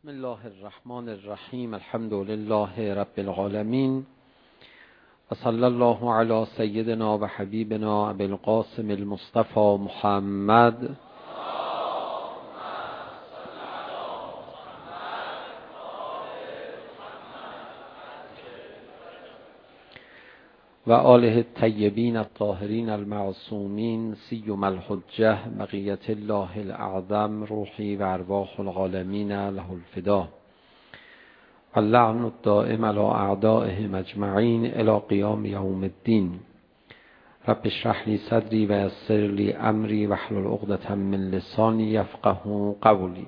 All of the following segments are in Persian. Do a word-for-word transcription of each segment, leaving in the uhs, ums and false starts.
بسم الله الرحمن الرحیم. الحمد لله رب العالمین و صلی الله علی سیدنا و حبیبنا ابی القاسم المصطفى محمد و آله الطیبین الطاهرین المعصومین سیما الحجة بقیة الله الاعظم روحی و ارواح العالمین له الفدا و اللعن الدائم علی اعدائهم اجمعین الی قیام یوم الدین. رب اشرح لی صدری و یسر لی امری واحلل عقدة من لسانی یفقهوا قولی.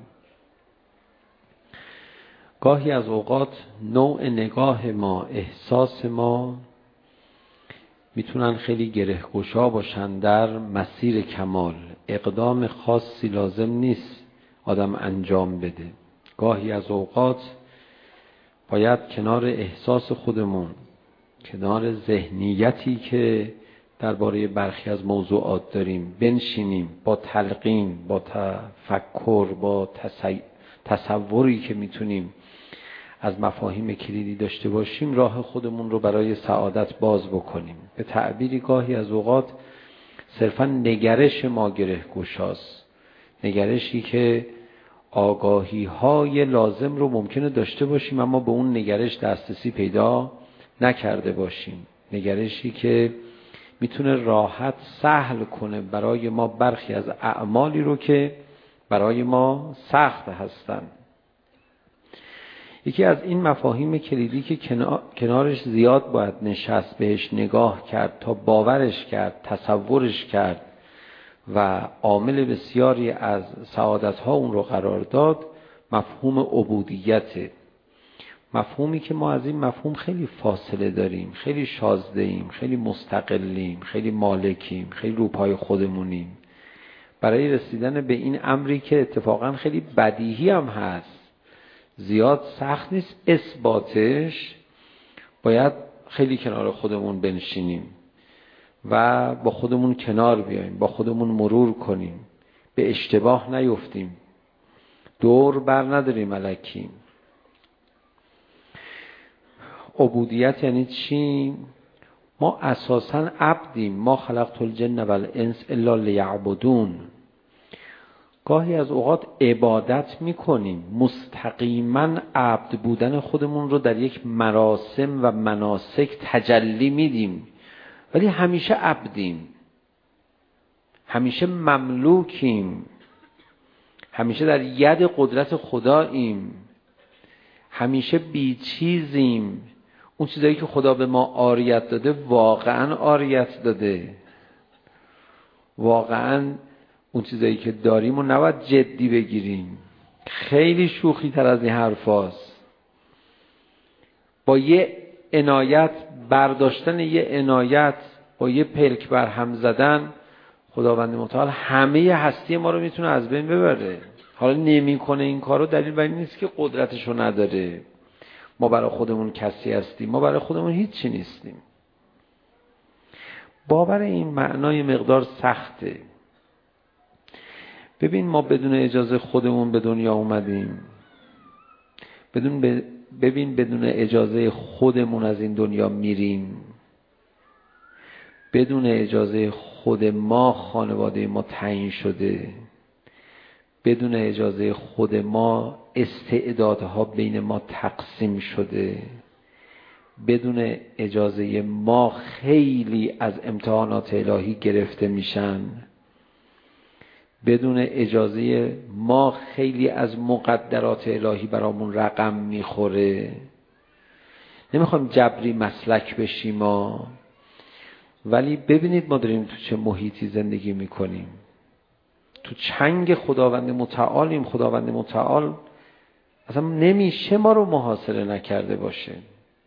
گاهی از اوقات نوع نگاه ما، احساس ما میتونن خیلی گرهگشا باشن در مسیر کمال. اقدام خاصی لازم نیست آدم انجام بده. گاهی از اوقات باید کنار احساس خودمون، کنار ذهنیتی که درباره برخی از موضوعات داریم، بنشینیم با تلقین، با تفکر، با تصوری که میتونیم از مفاهیم کلیدی داشته باشیم، راه خودمون رو برای سعادت باز بکنیم. به تعبیری گاهی از اوقات صرفا نگرش ما گره‌گشاست، نگرشی که آگاهی های لازم رو ممکنه داشته باشیم اما به اون نگرش دسترسی پیدا نکرده باشیم، نگرشی که میتونه راحت سهل کنه برای ما برخی از اعمالی رو که برای ما سخت هستن. یکی از این مفاهیم کلیدی که کنارش زیاد باید نشست، بهش نگاه کرد تا باورش کرد، تصورش کرد و عامل بسیاری از سعادت‌ها اون رو قرار داد، مفهوم عبودیته. مفهومی که ما از این مفهوم خیلی فاصله داریم، خیلی شازده‌ایم، خیلی مستقلیم، خیلی مالکیم، خیلی رو پای خودمونیم. برای رسیدن به این امری که اتفاقا خیلی بدیهی هم هست، زیاد سخت نیست اثباتش، باید خیلی کنار خودمون بنشینیم و با خودمون کنار بیاییم، با خودمون مرور کنیم، به اشتباه نیفتیم، دور بر نداریم الکیم. عبودیت یعنی چی؟ ما اساساً عبدیم. ما خلقت الجن و الانس الا لیعبدون. گاهی از اوقات عبادت میکنیم، مستقیما عبد بودن خودمون رو در یک مراسم و مناسک تجلی میدیم، ولی همیشه عبدیم، همیشه مملوکیم، همیشه در ید قدرت خداییم، همیشه بی چیزیم. اون چیزایی که خدا به ما عاریت داده واقعا عاریت داده، واقعا اون چیزایی که داریم و نباید جدی بگیریم. خیلی شوخی تر از این حرف هست. با یه عنایت، برداشتن یه عنایت، با یه پلک بر هم زدن، خداوند متعال همه هستی ما رو میتونه از بین ببره. حالا نمی کنه این کارو، دلیل بر این نیست که قدرتشو نداره. ما برای خودمون کسی هستیم، ما برای خودمون هیچی نیستیم. باور این معنای مقدار سخته. ببین، ما بدون اجازه خودمون به دنیا اومدیم، بدون ب... ببین بدون اجازه خودمون از این دنیا میریم، بدون اجازه خود ما خانواده ما تعیین شده، بدون اجازه خود ما استعدادها بین ما تقسیم شده، بدون اجازه ما خیلی از امتحانات الهی گرفته میشن، بدون اجازه ما خیلی از مقدرات الهی برامون رقم میخوره. نمیخوام جبری مسلک بشیم ما، ولی ببینید ما داریم تو چه محیطی زندگی میکنیم. تو چنگ خداوند متعالیم. خداوند متعال اصلا نمیشه ما رو محاصره نکرده باشه.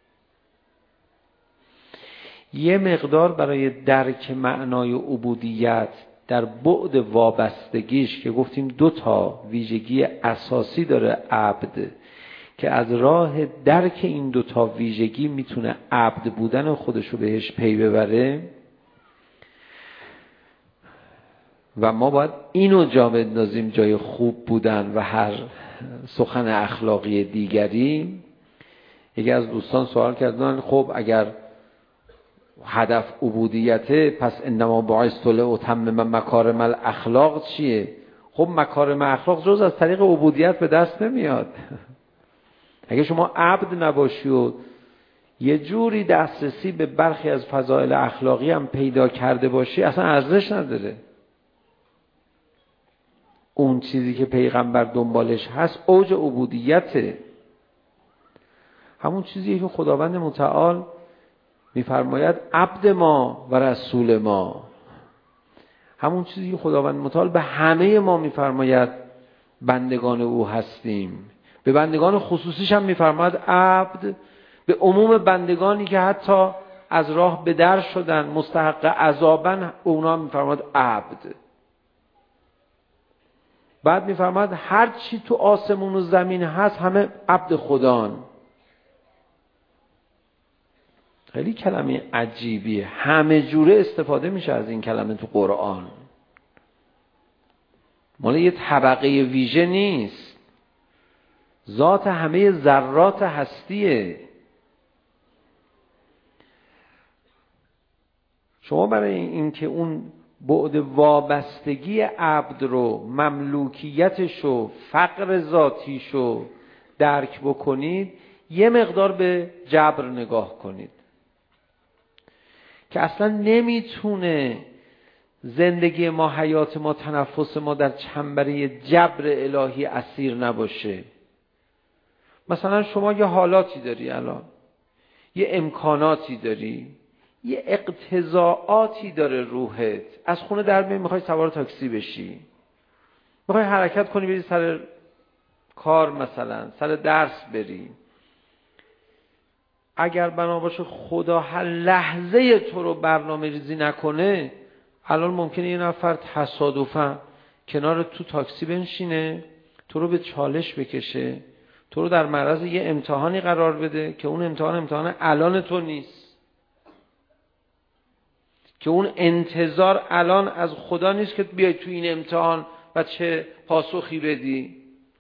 یه مقدار برای درک معنای عبودیت در بعد وابستگیش که گفتیم دو تا ویژگی اساسی داره عبد، که از راه درک این دو تا ویژگی میتونه عبد بودن خودشو بهش پی ببره و ما باید اینو جا بندازیم جای خوب بودن و هر سخن اخلاقی دیگری، یکی از دوستان سوال کردن خب اگر هدف عبودیته پس انما بعثت لاتمم مکارم الاخلاق چیه؟ خب مکارم اخلاق جز از طریق عبودیت به دست نمیاد. اگه شما عبد نباشی و یه جوری دسترسی به برخی از فضائل اخلاقی هم پیدا کرده باشی اصلا ارزش نداره. اون چیزی که پیغمبر دنبالش هست اوج عبودیته، همون چیزی که خداوند متعال میفرماید عبد ما و رسول ما، همون چیزی که خداوند متعال به همه ما میفرماید بندگان او هستیم. به بندگان خصوصیش هم میفرماید عبد، به عموم بندگانی که حتی از راه به در شدن مستحق عذابن اونا میفرماید عبد. بعد میفرماید هر چی تو آسمون و زمین هست همه عبد خدان. خیلی کلمه عجیبیه، همه جوره استفاده میشه از این کلمه تو قرآن، مال یه طبقه ویژه نیست، ذات همه ذرات هستیه. شما برای این که اون بعد وابستگی عبد رو، مملوکیتش رو، فقر ذاتیش رو درک بکنید، یه مقدار به جبر نگاه کنید که اصلا نمیتونه زندگی ما، حیات ما، تنفس ما در چنبره جبر الهی اسیر نباشه. مثلا شما یه حالاتی داری، الان یه امکاناتی داری، یه اقتضاعاتی داره روحت، از خونه در میای میخوای سوار تاکسی بشی، میخوای حرکت کنی بری سر کار، مثلا سر درس بری. اگر بنا باشه خدا هر لحظه تو رو برنامه ریزی نکنه، الان ممکنه یه نفر تصادفاً کنار تو تاکسی بنشینه، تو رو به چالش بکشه، تو رو در معرض یه امتحانی قرار بده که اون امتحان امتحان الان تو نیست، که اون انتظار الان از خدا نیست که بیای تو این امتحان و چه پاسخی بدی.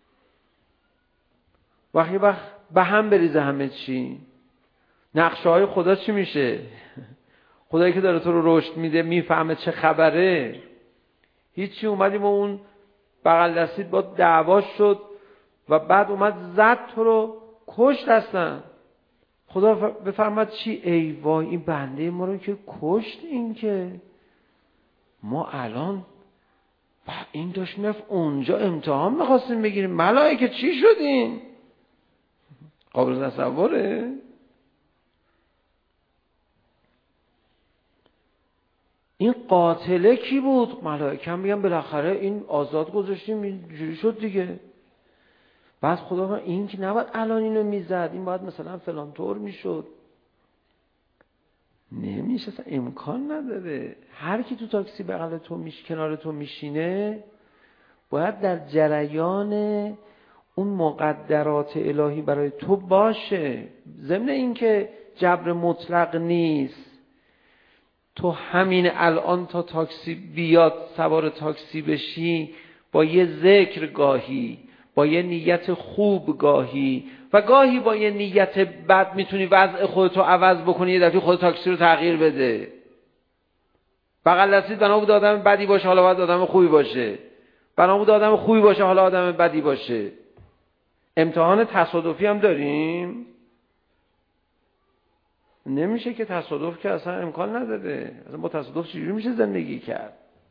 وقتی وقت به هم بریزه همه چی، نقشه های خدا چی میشه؟ خدایی که داره تو رو رشد میده، میفهمه چه خبره. هیچی، اومدیم و اون بغل دستید با دعوا شد و بعد اومد زد تو رو، کشت هستن. خدا بفرماد چی؟ ای وای این بنده ما رو که کشت، این که ما الان این داشت میرفت اونجا امتحان میخواستیم بگیریم، ملائکه چی شدین؟ قابل تصوره؟ این قاتله کی بود؟ ملائکه هم میگن بالاخره این آزاد گذاشتیم اینجوری شد دیگه. بعد خدا من این که نباید الان اینو میزد، این باید مثلا فلان طور میشد. نمیشه، اصلا امکان نداره. هر کی تو تاکسی بغل تو میش کنار تو میشینه باید در جریان اون مقدرات الهی برای تو باشه. ضمن این که جبر مطلق نیست، تو همین الان تا تاکسی بیاد سوار تاکسی بشی با یه ذکر گاهی، با یه نیت خوب گاهی و گاهی با یه نیت بد میتونی وضع خودتو عوض بکنی، یه دفعه خود تاکسی رو تغییر بده. بغل دستید بنا بود آدم بدی باشه حالا باید آدم خوبی باشه، بنا بود آدم خوبی باشه حالا آدم بدی باشه. امتحان تصادفی هم داریم، نمیشه که تصادف که اصلا امکان نداره. اصلا با تصادف چجوری میشه زندگی کرد؟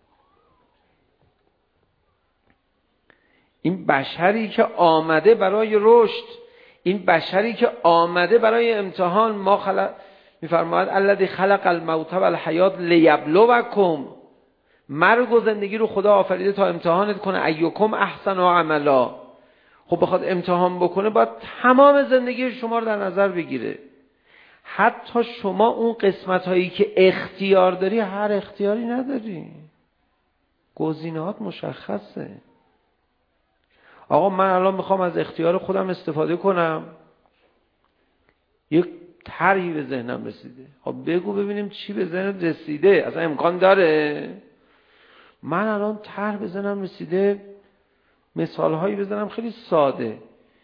این بشری که آمده برای رشد، این بشری که آمده برای امتحان، ما خلق میفرماید الذی خلق الموت و الحیات لیبلوکم، مرگ و زندگی رو خدا آفریده تا امتحانت کنه، ایکم احسن عملا. خب بخواد امتحان بکنه باید تمام زندگی شما رو در نظر بگیره. حتی شما اون قسمت هایی که اختیار داری هر اختیاری نداری، گزینه‌هات مشخصه. آقا من الان میخوام از اختیار خودم استفاده کنم، یک طرحی به ذهنم رسیده. خب بگو ببینیم چی به ذهنت رسیده، اصلا امکان داره؟ من الان طرح به ذهنم رسیده مثال هایی بزنم خیلی ساده.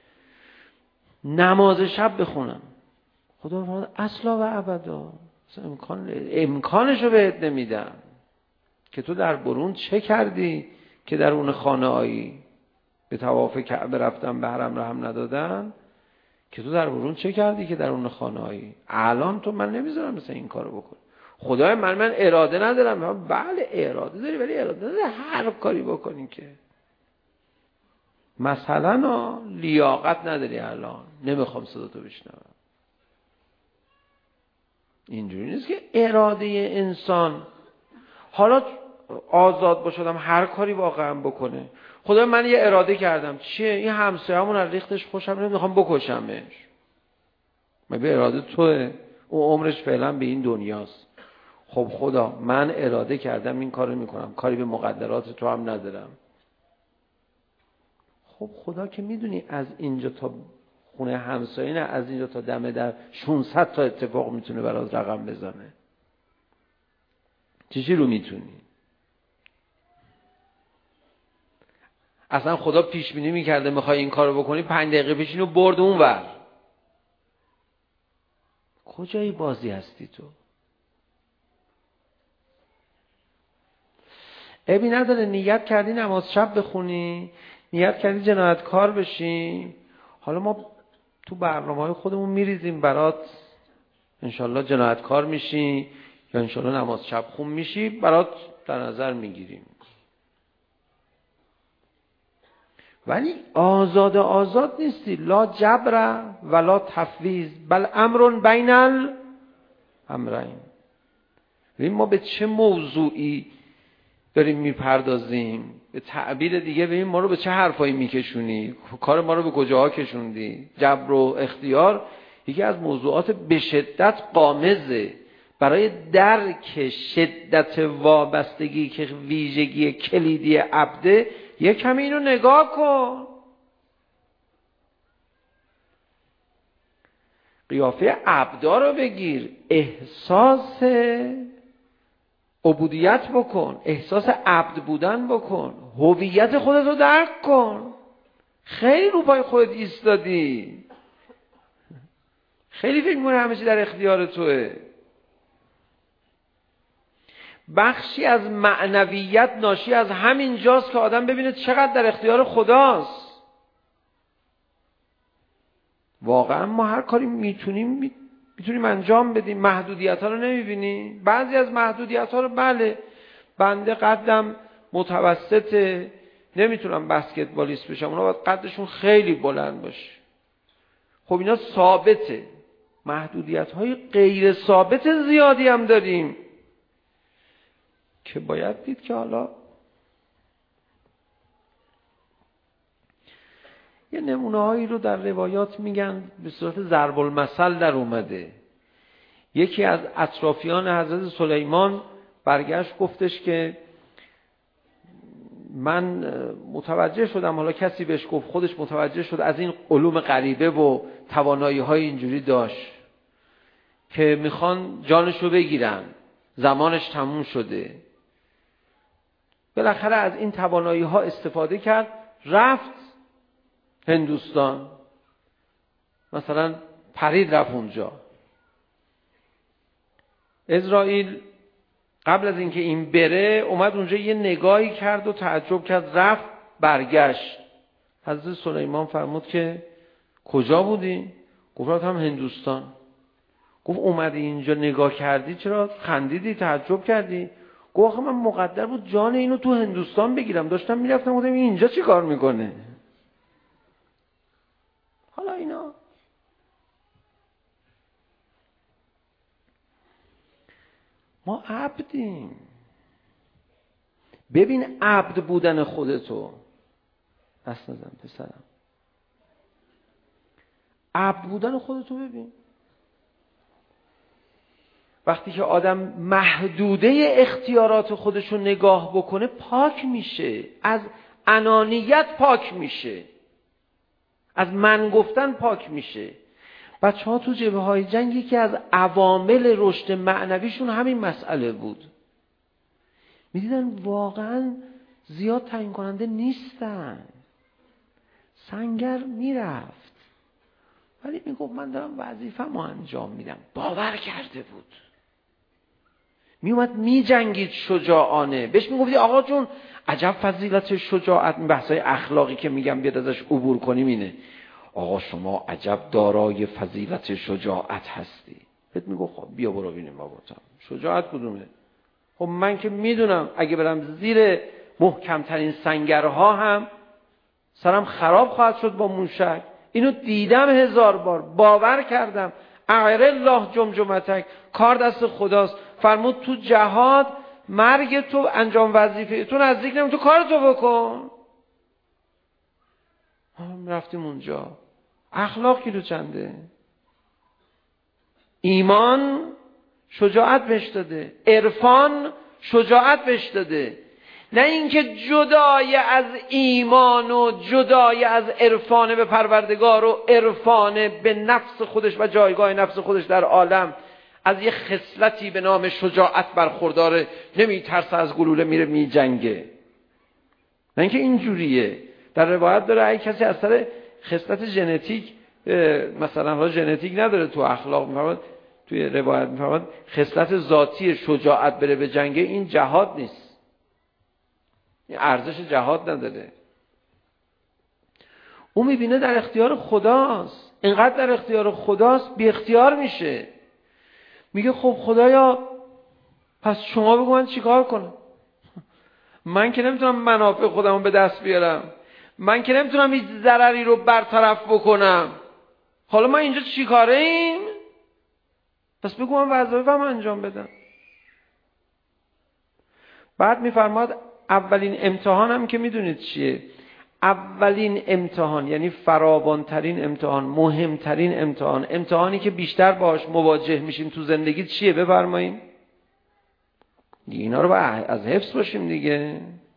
نماز شب بخونم، خدا فرمود اصلا و ابدا امکان امکانشو بهت نمیدم که تو در برون چه کردی که در اون خانه آیی. به طواف کعبه رفتن به حرم رحم ندادن که تو در برون چه کردی که در اون خانه آیی. الان تو من نمیذارم مثلا این کارو بکن. خدای من من اراده ندارم. بله اراده داری ولی اراده نداری هر کاری بکنی که مثلا لیاقت نداری. الان نمیخوام صدا تو بشنوم. اینجوری نیست که اراده انسان حالا آزاد باشدم هر کاری واقعا بکنه. خدا من یه اراده کردم چیه؟ این همسایه‌مون از ریختش خوشم نمیاد میخوام بکشمش. من به اراده توئه، اون عمرش فعلا به این دنیاست. خب خدا من اراده کردم این کارو میکنم، کاری به مقدرات تو هم ندارم. خب خدا که میدونی از اینجا تا خونه همسایه نه از اینجا تا دم در ششصد تا اتفاق میتونه برات رقم بزنه. چیزی رو میتونی؟ اصلا خدا پیش بینی میکرده میخوای این کارو بکنی پنج دقیقه پیش اینو برد اونور. کجای بازی هستی تو؟ عیبی نداره نیت کردی نماز شب بخونی، نیت کردی جنایتکار بشی. حالا ما تو برنامه‌های خودمون میریزیم برات انشالله جنایتکار میشی یا انشالله نماز شب خون میشی، برات در نظر میگیریم. ولی آزاد آزاد نیستی. لا جبر ولا تفویض بل امر بین الامرین. ببین ما به چه موضوعی داریم میپردازیم. به تعبیر دیگه ببین ما رو به چه حرفایی میکشونی، کار ما رو به کجاها کشوندی. جبر و اختیار یکی از موضوعات به شدت غامضه. برای درک شدت وابستگی که ویژگی کلیدی عبده یک کمی اینو نگاه کن. قیافه عبدا رو بگیر، احساس عبودیت بکن، احساس عبد بودن بکن، هویت خودت رو درک کن. خیلی رو پای خودت ایستادی، خیلی فکر می‌کنی همه چی در اختیار توئه. بخشی از معنویت ناشی از همین جاست که آدم ببینه چقدر در اختیار خداست. واقعا ما هر کاری میتونیم میتونیم انجام بدیم. محدودیت ها رو نمیبینی؟ بعضی از محدودیت ها رو بله بنده قدم متوسطه نمیتونم بسکتبالیست بشم، اونا باید قدشون خیلی بلند باشه. خب اینا ثابته. محدودیت های غیر ثابت زیادی هم داریم که باید دید که حالا یه نمونه هایی رو در روایات میگن به صورت ضرب المثل در اومده. یکی از اطرافیان حضرت سلیمان برگشت گفتش که من متوجه شدم، حالا کسی بهش گفت، خودش متوجه شد از این علوم غریبه و توانایی های اینجوری داشت که میخوان جانشو بگیرن، زمانش تموم شده. بالاخره از این توانایی ها استفاده کرد، رفت هندوستان، مثلا پرید رفت اونجا. اسرائیل قبل از اینکه این بره اومد اونجا یه نگاهی کرد و تعجب کرد، رفت برگشت. حضرت سلیمان فرمود که کجا بودی؟ گفت هم هندوستان. گفت اومدی اینجا نگاه کردی چرا خندیدی تعجب کردی؟ گفت من مقدر بود جان اینو تو هندوستان بگیرم، داشتم میرفتم گفتم اینجا چی کار میکنه. حالا اینا ما عبدیم. ببین عبد بودن خودتو. دست نزن پسرم. عبد بودن خودتو ببین. وقتی که آدم محدوده اختیارات خودشو نگاه بکنه پاک میشه، از انانیت پاک میشه، از من گفتن پاک میشه. بچه ها تو جبهه های جنگ یکی از عوامل رشد معنویشون همین مسئله بود. میدیدن واقعا زیاد تعیین کننده نیستن. سنگر میرفت ولی میگفت من دارم وظیفه‌مو انجام میدم. باور کرده بود. میومد میجنگید شجاعانه. بهش میگفتی آقا جون عجب فضیلت شجاعت، بحثای اخلاقی که میگم بیاد ازش عبور کنیم اینه. آقا شما عجب دارای فضیلت شجاعت هستی. بهت میگفت خب بیا برو ببینیم بابا تا شجاعت کدومه؟ خب من که میدونم اگه برم زیر محکمترین سنگرها هم سرم خراب خواهد شد با موشک. اینو دیدم هزار بار، باور کردم. اغیر الله جمجمتک، کار دست خداست. فرمود تو جهاد مرگ تو انجام وظیفه تو نزدیک نمی، تو کار تو بکن. رفتیم اونجا. اخلاق کیلو چنده؟ ایمان شجاعت بهش داده، عرفان شجاعت بهش داده. نه اینکه جدای از ایمان و جدای از عرفان به پروردگار و عرفان به نفس خودش و جایگاه نفس خودش در عالم از یه خصلتی به نام شجاعت برخورداره، نمی ترسه از گلوله میره می جنگه. نه اینکه اینجوریه. در روایت داره اگه کسی از سر خصلت ژنتیک، مثلا حالا ژنتیک نداره تو اخلاق، میفرماد توی روایت میفرماد خصلت ذاتی شجاعت بره به جنگه، این جهاد نیست، این ارزش جهاد نداره. اون میبینه در اختیار خداست، اینقدر در اختیار خداست بی اختیار میشه. میگه خب خدایا پس شما بگو من چیکار کنم؟ من که نمیتونم منافع خودمو به دست بیارم، من که نمیتونم هیچ ضرری رو برطرف بکنم. حالا ما اینجا چیکاره ایم؟ پس بگو من وظایفم انجام بدم. بعد میفرماد اولین امتحان هم که میدونید چیه؟ اولین امتحان یعنی فراوانترین امتحان، مهمترین امتحان، امتحانی که بیشتر باهاش مواجه میشیم تو زندگی چیه؟ بفرماییم. اینا رو باید از حفظ باشیم دیگه.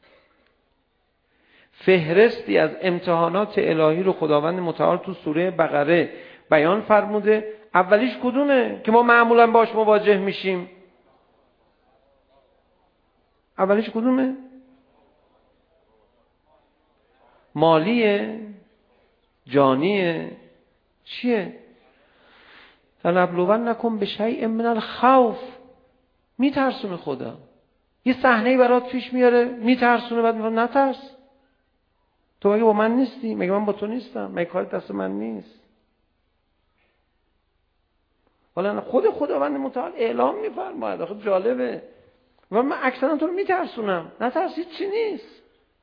فهرستی از امتحانات الهی رو خداوند متعال تو سوره بقره بیان فرموده. اولیش کدومه که ما معمولا باهاش مواجه میشیم؟ اولیش کدومه؟ مالیه؟ جانیه؟ چیه؟ فلنبلونکم بشیء من الخوف. میترسونه خدا. یه صحنه‌ای برات پیش میاره میترسونه، بعد میگه نترس. تو مگه با من نیستی؟ مگه من با تو نیستم؟ مگه کار دست من نیست؟ حالا خود خداوند متعال اعلام میفرماید. آخه جالبه. و من اکثرا تو رو میترسونم. نترس، هیچی نیست.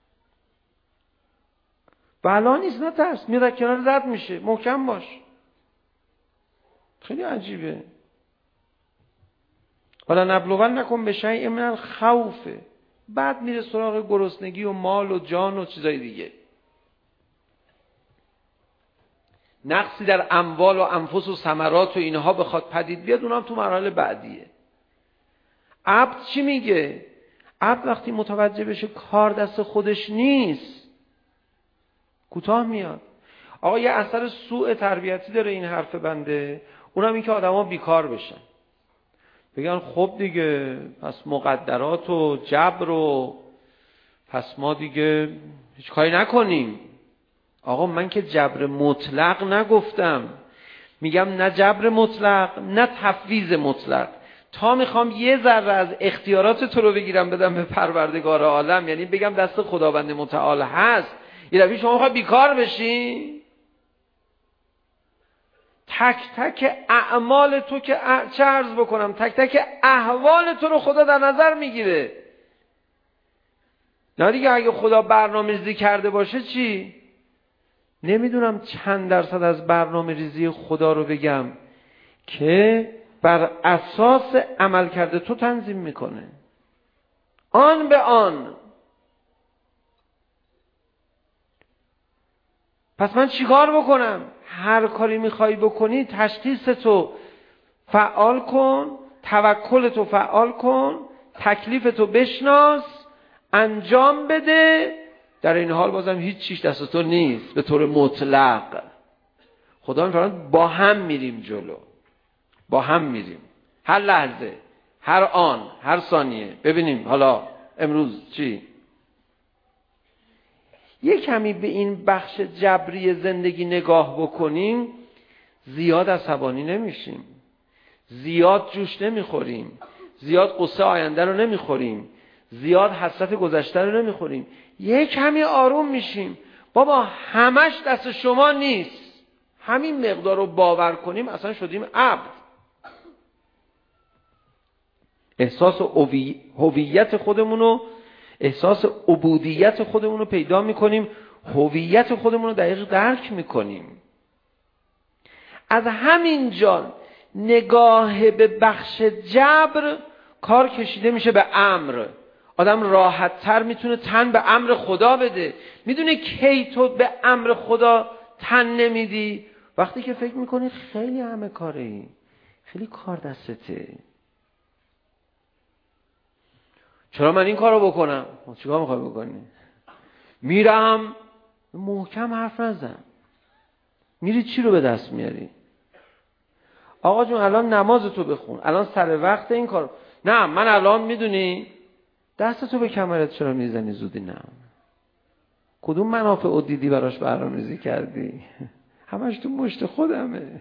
بلا نیست، نترس. میره کنار رد میشه. محکم باش. خیلی عجیبه. ولا نبلونکم بشیء من الخوف. بعد میره سراغ گرسنگی و مال و جان و چیزای دیگه. نقصی در اموال و انفس و ثمرات و اینها بخواد پدید بیاد، اونها هم تو مرحله بعدیه. عبد چی میگه؟ عبد وقتی متوجه بشه کار دست خودش نیست کوتاه میاد. آقا یه اثر سوء تربیتی داره این حرف بنده، اونم این که آدما بیکار بشن، بگن خب دیگه پس مقدرات و جبر و پس ما دیگه هیچ کاری نکنیم. آقا من که جبر مطلق نگفتم، میگم نه جبر مطلق نه تفویض مطلق. تا میخوام یه ذره از اختیارات تو رو بگیرم بدم به پروردگار عالم، یعنی بگم دست خداوند متعال هست، یه دفعه شما میخوای بیکار بشی؟ تک تک اعمال تو که چه عرض بکنم، تک تک احوال تو رو خدا در نظر میگیره. نه دیگه اگه خدا برنامه ریزی کرده باشه چی؟ نمیدونم چند درصد از برنامه ریزی خدا رو بگم که بر اساس عمل کرده تو تنظیم میکنه آن به آن. پس من چیکار بکنم؟ هر کاری میخوای بکنی تشخیص تو فعال کن، توکل تو فعال کن، تکلیف تو بشناس، انجام بده. در این حال بازم هیچ چیز دست تو نیست به طور مطلق. خدا میفرماید با هم میریم جلو، با هم میریم هر لحظه، هر آن، هر ثانیه. ببینیم حالا امروز چی؟ یه کمی به این بخش جبری زندگی نگاه بکنیم، زیاد عصبانی نمیشیم، زیاد جوش نمیخوریم، زیاد قصه آینده رو نمیخوریم، زیاد حسرت گذشته رو نمیخوریم، یه کمی آروم میشیم. بابا همش دست شما نیست، همین مقدار رو باور کنیم اصلا شدیم عبد. احساس هویت خودمون رو، احساس عبودیت خودمون رو پیدا میکنیم، هویت خودمون رو دقیق درک میکنیم. از همین جا نگاه به بخش جبر کار کشیده میشه به امر. آدم راحت تر میتونه تن به امر خدا بده. میدونه کی تو به امر خدا تن نمیدی؟ وقتی که فکر میکنی خیلی همه کاری، خیلی کار دستته، چرا من این کارو بکنم؟ چیکار میخوای بکنی؟ میرم محکم حرف نزن. میری چی رو به دست میاری؟ آقا جون الان نماز تو بخون، الان سر وقت این کار. نه من الان میدونی دستتو به کمرت چرا میزنی زودی؟ نه کدوم منافع او دیدی براش برنامه‌ریزی کردی؟ همش تو مشت خودمه.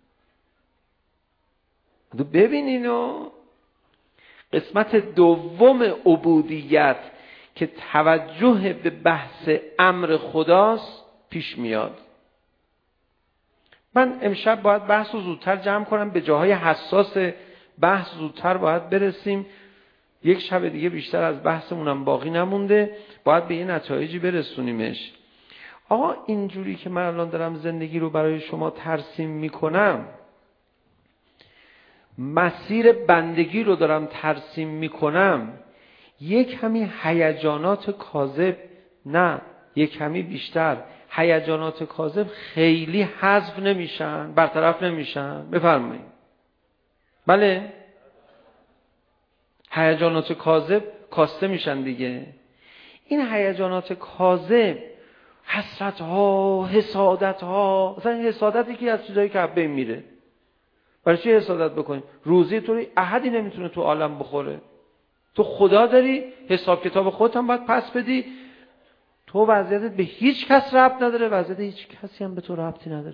تو ببین اینو. قسمت دوم عبودیت که توجه به بحث امر خداست پیش میاد. من امشب باید بحث رو زودتر جمع کنم، به جاهای حساس بحث زودتر باید برسیم. یک شب دیگه بیشتر از بحثمونم باقی نمونده، باید به یه نتایجی برسونیمش. آقا اینجوری که من الان دارم زندگی رو برای شما ترسیم میکنم، مسیر بندگی رو دارم ترسیم میکنم، یک کمی هیجانات کاذب، نه یک کمی بیشتر، هیجانات کاذب خیلی حذف نمیشن، برطرف نمیشن. بفرمایید. بله هیجانات کاذب کاسته میشن دیگه. این هیجانات کاذب، حسرت ها، حسادت ها، مثلا حسادتی که از چیزایی که بین میره. برای چی حسادت بکنی؟ روزی تو احدی نمیتونه تو عالم بخوره. تو خدا داری، حساب کتاب خودت هم باید پس بدی. تو وضعیتت به هیچ کس ربط نداره، وضعیت هیچ کسی هم به تو ربطی نداره.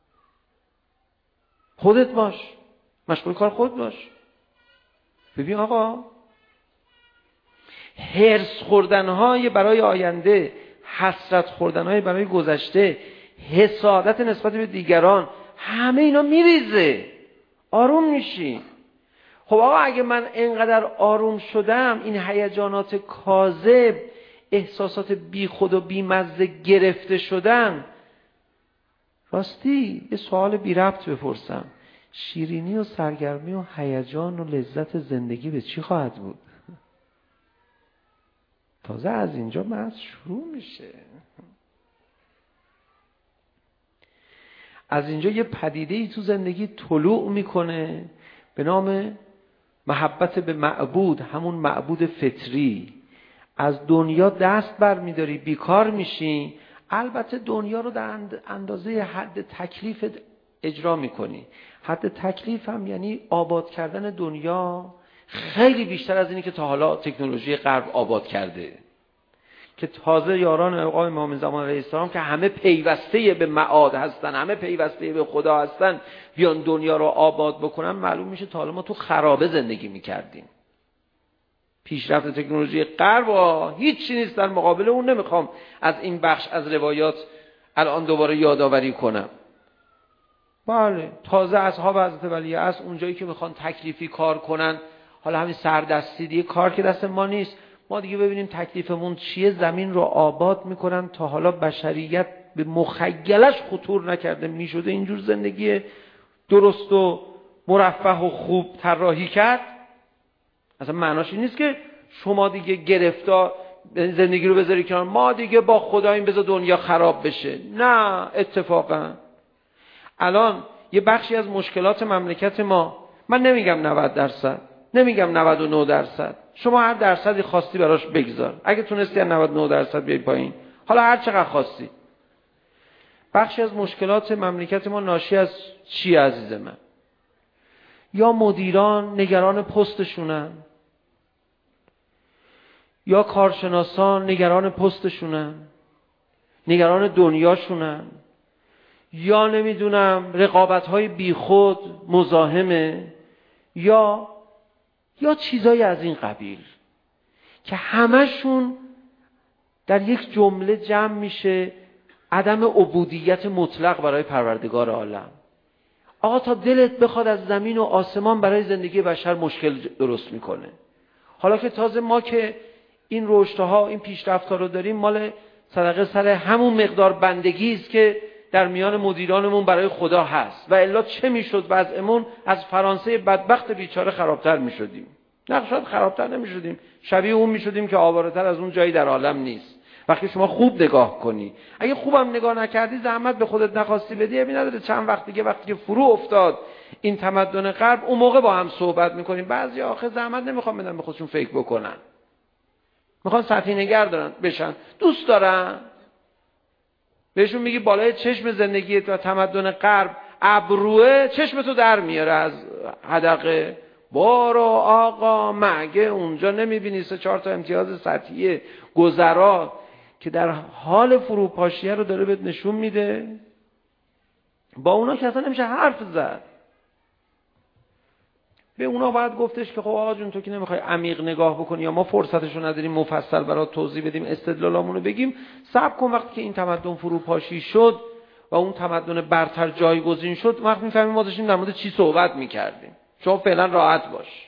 خودت باش، مشغول کار خود باش. ببین آقا، هرس خوردنهای برای آینده، حسرت خوردنهای برای گذشته، حسادت نسبت به دیگران، همه اینا میریزه. آروم میشی. خب آقا اگه من اینقدر آروم شدم، این هیجانات کاذب، احساسات بی خود و بی مزه گرفته شدن، راستی یه سوال بی ربط بپرسم، شیرینی و سرگرمی و هیجان و لذت زندگی به چی خواهد بود؟ تازه از اینجا بحث شروع میشه. از اینجا یه پدیده‌ای تو زندگی طلوع میکنه به نام محبت به معبود، همون معبود فطری. از دنیا دست بر میداری، بیکار میشی. البته دنیا رو در اندازه حد تکلیف اجرا میکنی. حد تکلیف هم یعنی آباد کردن دنیا خیلی بیشتر از اینی که تا حالا تکنولوژی غرب آباد کرده، که تازه یاران آقای امام زمان علیه السلام که همه پیوسته به معاد هستن، همه پیوسته به خدا هستن، بیان دنیا رو آباد بکنن، معلوم میشه تا حالا ما تو خرابه زندگی میکردیم. پیشرفت تکنولوژی غرب هیچ چیزی نیست در مقابل اون. نمیخوام از این بخش از روایات الان دوباره یادآوری کنم. بله تازه اصحاب حضرت ولی از اونجایی که میخوان تکلیفی کار کنن، حالا همین سردستی دیگه کار که دست ما نیست، ما دیگه ببینیم تکلیفمون چیه، زمین رو آباد میکنن. تا حالا بشریت به مخیلش خطور نکرده میشده اینجور زندگی درست و مرفه و خوب طراحی کرد. اصلا معناش این نیست که شما دیگه گرفتار زندگی رو بذاری کنار، ما دیگه با خدا این بذار دنیا خراب بشه. نه اتفاقا الان یه بخشی از مشکلات مملکت ما، من نمیگم نود درصد، نمیگم نود و نه درصد، شما هر درصدی خواستی براش بگذار، اگه تونستی از نود و نه درصد بیای پایین، حالا هر چقدر خواستی. بخشی از مشکلات مملکت ما ناشی از چی عزیز من؟ یا مدیران نگران پستشونن، یا کارشناسان نگران پستشونن، نگران دنیاشونن، یا نمیدونم رقابت‌های بیخود، مزاحمه، یا یا چیزایی از این قبیل که همشون در یک جمله جمع میشه عدم عبودیت مطلق برای پروردگار عالم. آقا تا دلت بخواد از زمین و آسمان برای زندگی بشر مشکل درست میکنه. حالا که تازه ما که این رشدها، این پیشرفت‌ها رو داریم، مال صدقه سر همون مقدار بندگی است که در میان مدیرانمون برای خدا هست، و الا چه میشد وضعمون از فرانسه بدبخت بیچاره خرابتر میشدیم. نه شاید خرابتر نمیشدیم، شبیه اون میشدیم که آواره‌تر از اون جایی در عالم نیست. وقتی شما خوب نگاه کنی، اگه خوبم نگاه نکردی، زحمت به خودت نخواستی بدی، ابی نداره چند وقت دیگه وقتی که فرو افتاد این تمدن غرب، اون موقع با هم صحبت میکنیم. بعضی آخه زحمت نمیخوام بدن به خودشون فکر بکنن، میخوان سطحی نگر دارن بشن، دوست دارن. بهشون میگی بالای چشم زندگی و تمدن غرب ابروه، چشمتو در میاره از حدقه. بارو آقا مگه اونجا نمیبینی سه چهار تا امتیاز سطحی گذرا که در حال فروپاشیه رو داره بهت نشون میده؟ با اونا که اصلا نمیشه حرف زد. به اونا باید گفتش که خب آقا جون تو که نمیخوای عمیق نگاه بکنی یا ما فرصتشو نداریم مفصل برات توضیح بدیم، استدلالامونو بگیم، صبر کن. وقتی که این تمدن فروپاشی شد و اون تمدن برتر جایگزین شد، وقت میفهمیم ما داشتیم در مورد چی صحبت میکردیم. شما فعلا راحت باش.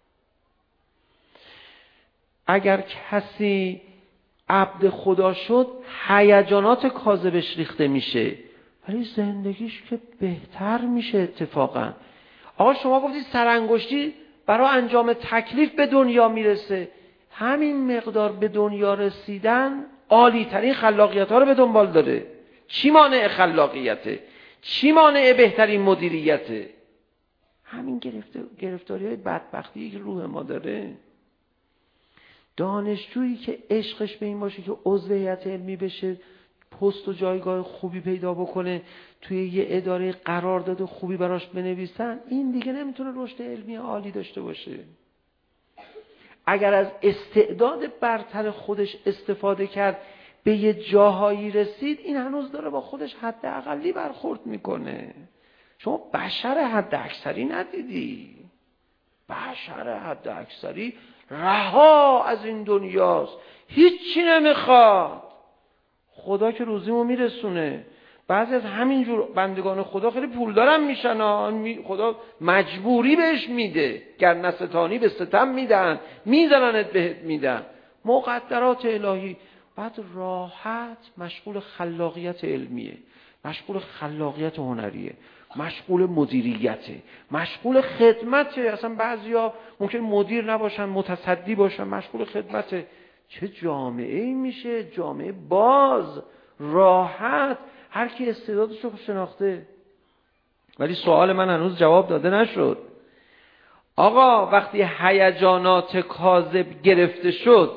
اگر کسی عبد خدا شد، هیجانات کاذبش ریخته میشه، ولی زندگیش که بهتر میشه اتفاقا. آقا شما گفتید سرانگشتی برای انجام تکلیف به دنیا میرسه. همین مقدار به دنیا رسیدن عالی ترین خلاقیت ها رو به دنبال داره. چی مانع خلاقیته؟ چی مانع بهترین مدیریته؟ همین گرفته گرفتاری های بدبختی که روح ما داره. دانشجویی که عشقش به این باشه که عضو هیئت علمی بشه، پست و جایگاه خوبی پیدا بکنه، توی یه اداره قرارداد خوبی براش بنویسن، این دیگه نمیتونه رشد علمی عالی داشته باشه. اگر از استعداد برتر خودش استفاده کرد، به یه جاهایی رسید، این هنوز داره با خودش حد اقلی برخورد میکنه. شما بشر حد اکثری ندیدی. بشر حد اکثری رها از این دنیاست، هیچی نمیخواد. خدا که روزیمو میرسونه. بعضی از همینجور بندگان خدا خیلی پول دارن میشن، خدا مجبوری بهش میده، گر نستانی به ستم میدن، میزننت بهت میدن، مقدرات الهی. بعد راحت مشغول خلاقیت علمیه، مشغول خلاقیت هنریه، مشغول مدیریته، مشغول خدمته. اصلا بعضیا ممکن مدیر نباشن، متصدی باشن، مشغول خدمته. چه جامعه ای میشه؟ جامعه باز، راحت، هر کی استعدادش رو شناخته. ولی سوال من هنوز جواب داده نشد. آقا وقتی هیجانات کاذب گرفته شد،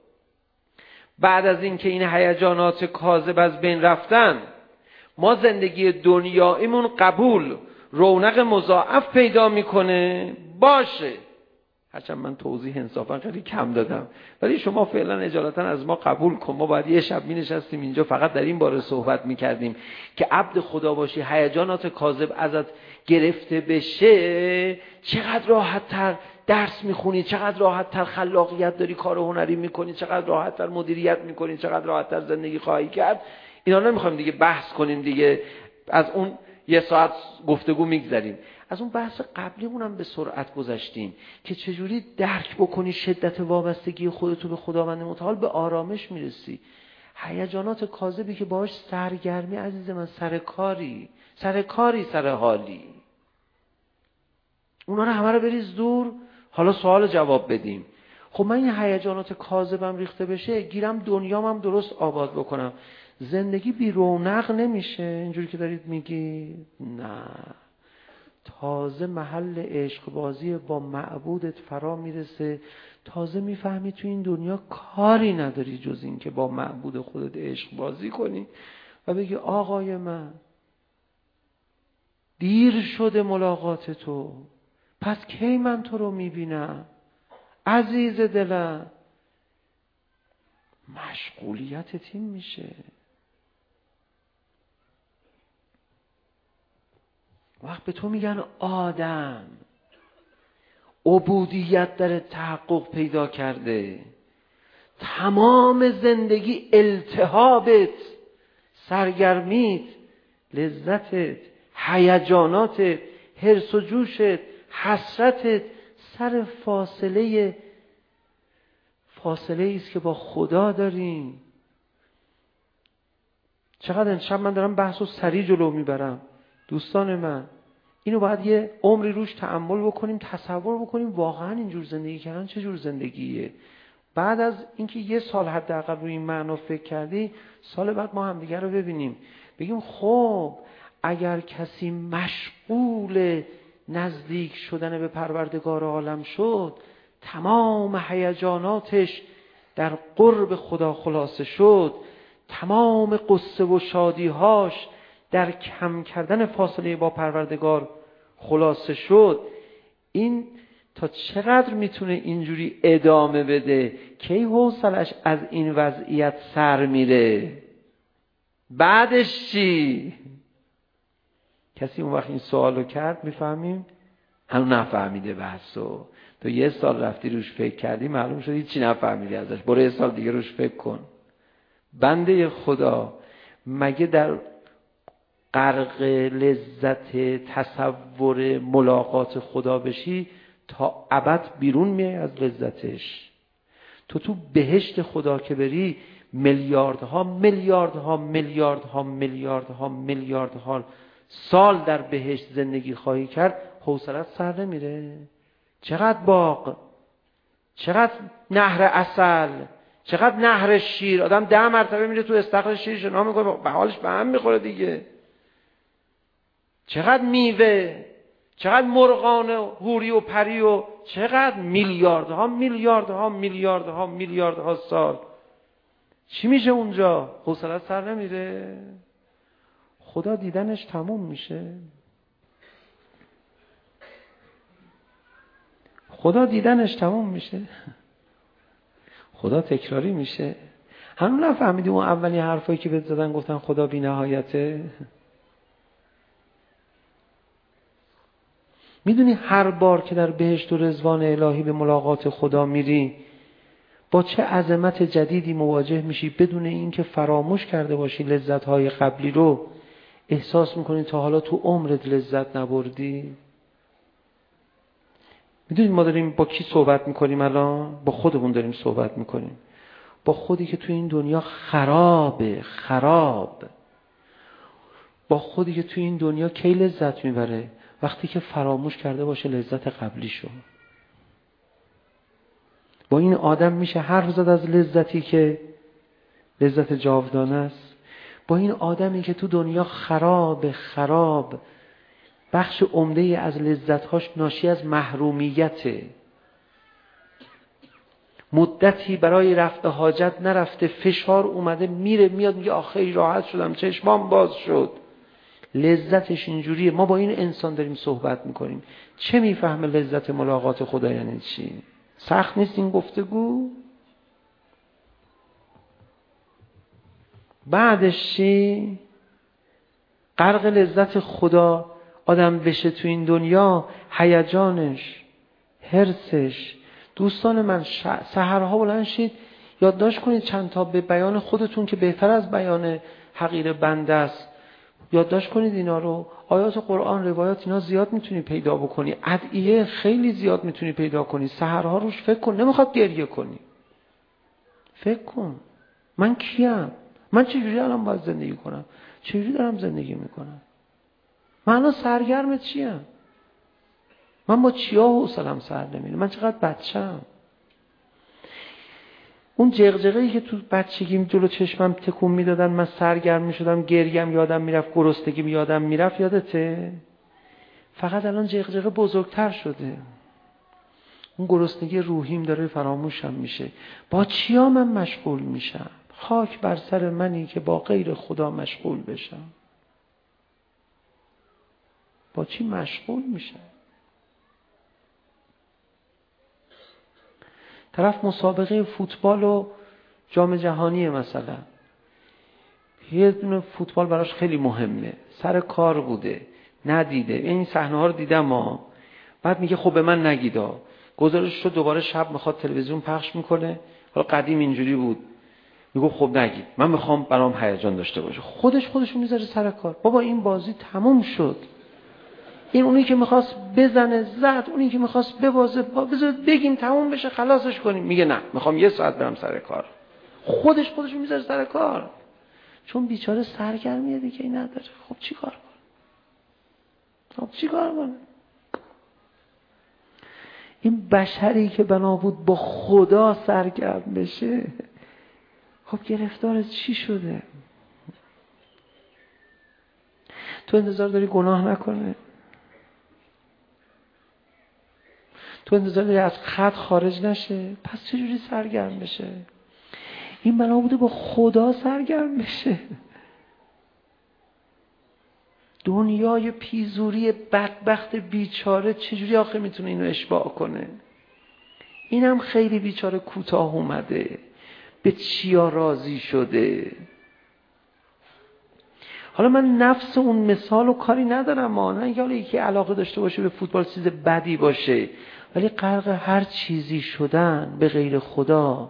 بعد از اینکه این هیجانات کاذب از بین رفتن، ما زندگی دنیاییمون قبول، رونق مضاعف پیدا میکنه. باشه، هرچند من توضیح انصافا خیلی کم دادم، ولی شما فعلا اجالتا از ما قبول کن. ما باید یه شب می نشستیم اینجا فقط در این باره صحبت می کردیم که عبد خدا باشی، هیجانات کاذب ازت گرفته بشه، چقدر راحت تر درس می خونی، چقدر راحت تر خلاقیت داری، کار هنری می کنی، چقدر راحت تر مدیریت می کنی، چقدر راحت تر زندگی خواهی کرد. اینا نمیخوایم دیگه بحث کنیم دیگه، از اون یه ساعت گفتگو میگذریم. از اون بحث قبلیمون هم به سرعت گذشتیم که چجوری درک بکنی شدت وابستگی خودتو به خداوند متعال، به آرامش میرسی. هیجانات کاذبی که باهاش سرگرمی، عزیز من، سرکاری سرکاری سر حالی، اونا رو همه رو بریز دور. حالا سوال جواب بدیم. خب من این هیجانات کاذبم ریخته بشه، گیرم دنیام هم درست آباد بکنم، زندگی بی رونق نمیشه اینجوری که دارید میگی؟ نه، تازه محل عشق بازی با معبودت فرا میرسه، تازه میفهمی تو این دنیا کاری نداری جز این که با معبود خودت عشق بازی کنی و بگی آقای من دیر شده ملاقات تو، پس کی من تو رو میبینم عزیز دلم؟ مشغولیتت این میشه. وقت به تو میگن آدم، عبودیت در تحقق پیدا کرده، تمام زندگی التهابت، سرگرمیت، لذتت، هیجاناتت، حرص و جوشت، حسرتت سر فاصله فاصله ایست که با خدا داریم. چقدر امشب من دارم بحث و سریع جلو میبرم دوستان من، اینو باید یه عمری روش تأمل بکنیم، تصور بکنیم واقعا اینجور زندگی کردن چه جور زندگیه. بعد از اینکه یه سال حداقل روی این معنا فکر کردی، سال بعد ما همدیگه رو ببینیم بگیم خب اگر کسی مشغول نزدیک شدن به پروردگار عالم شد، تمام هیجاناتش در قرب خدا خلاصه شد، تمام قصه و شادیهاش در کم کردن فاصله با پروردگار خلاصه شد، این تا چقدر میتونه اینجوری ادامه بده؟ کی حوصلش از این وضعیت سر میره؟ بعدش چی؟ کسی اون وقت این سوالو کرد میفهمیم هنوز نفهمیده بحثو. تو یه سال رفتی روش فکر کردی، معلوم شد هیچی نفهمیدی ازش، برو یه سال دیگه روش فکر کن. بنده خدا مگه در غرق لذت تصور ملاقات خدا بشی تا ابد بیرون میای از لذتش؟ تو تو بهشت خدا که بری میلیاردها میلیاردها میلیاردها میلیاردها میلیاردها سال در بهشت زندگی خواهی کرد، حوصلت سر نمیره؟ چقدر باغ، چقدر نهر عسل، چقدر نهر شیر، آدم ده مرتبه میره تو استخر شیر شنا میکنه، به حالش به هم میخوره دیگه. چقدر میوه، چقدر مرغان و حوری و پری و چقدر میلیاردها میلیاردها میلیاردها میلیاردها سال. چی میشه اونجا؟ حوصله سر نمیره؟ خدا دیدنش تموم میشه. خدا دیدنش تموم میشه. خدا تکراری میشه. هنوز نفهمیدی اون اولی حرفایی که بهت زدن گفتن خدا بی نهایته؟ میدونی هر بار که در بهشت و رضوان الهی به ملاقات خدا میری با چه عظمت جدیدی مواجه میشی، بدون اینکه فراموش کرده باشی لذت‌های قبلی رو احساس میکنی تا حالا تو عمرت لذت نبردی. میدونید ما داریم با کی صحبت میکنیم الان؟ با خودمون داریم صحبت میکنیم، با خودی که تو این دنیا خرابه، خراب، با خودی که تو این دنیا کی لذت میبره؟ وقتی که فراموش کرده باشه لذت قبلیشو. با این آدم میشه حرف زد از لذتی که لذت جاودانه است. با این آدمی که تو دنیا خراب خراب، بخش عمده از لذت‌هاش ناشی از محرومیته، مدتی برای رفع حاجت نرفته، فشار اومده، میره میاد میگه آخه راحت شدم، چشمام باز شد. لذتش اینجوریه. ما با این انسان داریم صحبت میکنیم. چه میفهمه لذت ملاقات خدا یعنی چی؟ سخت نیست این گفتگو؟ بعدش چی؟ غرق لذت خدا آدم بشه تو این دنیا، هیجانش، حرصش. دوستان من سحرها بلند شید، یادداشت کنید چند تا به بیان خودتون که بهتر از بیان حقیر بنده است. یادداشت کنید اینا رو. آیات قرآن، روایات، اینا زیاد میتونی پیدا بکنی. ادعیه خیلی زیاد میتونی پیدا کنی. سحرها روش فکر کن. نمیخواد گریه کنی. فکر کن من کیم؟ من چجوری الان باید زندگی کنم؟ چجوری دارم زندگی میکنم؟ من الان سرگرم چیم؟ من با چیا حوصله‌ام سر نمیره؟ من چقدر بچه‌ام؟ اون جغجغه‌ای که تو بچگیم جلو چشمم تکون میدادن، من سرگرم میشدم، گریم یادم میرفت، گرسنگیم یادم میرفت، یادته؟ فقط الان جغجغه بزرگتر شده، اون گرسنگی روحیم داره فراموشم میشه. با چیا من مشغول میشم؟ خاک بر سر منی که با غیر خدا مشغول بشم. با چی مشغول میشم؟ طرف مسابقه فوتبال و جام جهانیه مثلا، یه دونه فوتبال براش خیلی مهمه، سر کار بوده، ندیده. این صحنه ها رو دیدم ما. بعد میگه خب به من نگیدا. گزارش رو دوباره شب میخواد تلویزیون پخش میکنه. حالا قدیم اینجوری بود. میگه خب نگید. من میخوام برام هیجان داشته باشه. خودش خودشو میذاره سر کار. بابا این بازی تموم شد. این اونی که میخواست بزنه زد، اونی که میخواست ببازه بذار بگیم تموم بشه خلاصش کنیم. میگه نه میخوام یه ساعت برم سر کار. خودش خودشو میذاره سر کار. چون بیچاره سرگرمیه دیگه این نداره. خب چی کار کنه؟ خب چی کار کنه؟ این بشری که بنا بود با خدا سرگرم بشه، خب گرفتار چی شده؟ تو انتظار داری گناه نکنه؟ تو انتظار داری از خط خارج نشه؟ پس چجوری سرگرم بشه؟ این بنا بوده با خدا سرگرم بشه. دنیای پیزوری بدبخت بیچاره چجوری آخه میتونه اینو اشباع کنه؟ اینم خیلی بیچاره کوتاه اومده، به چیا راضی شده. حالا من نفس اون مثال و کاری ندارم، ما نه اینکه حالا یکی علاقه داشته باشه به فوتبال چیز بدی باشه، ولی غرق هر چیزی شدن به غیر خدا.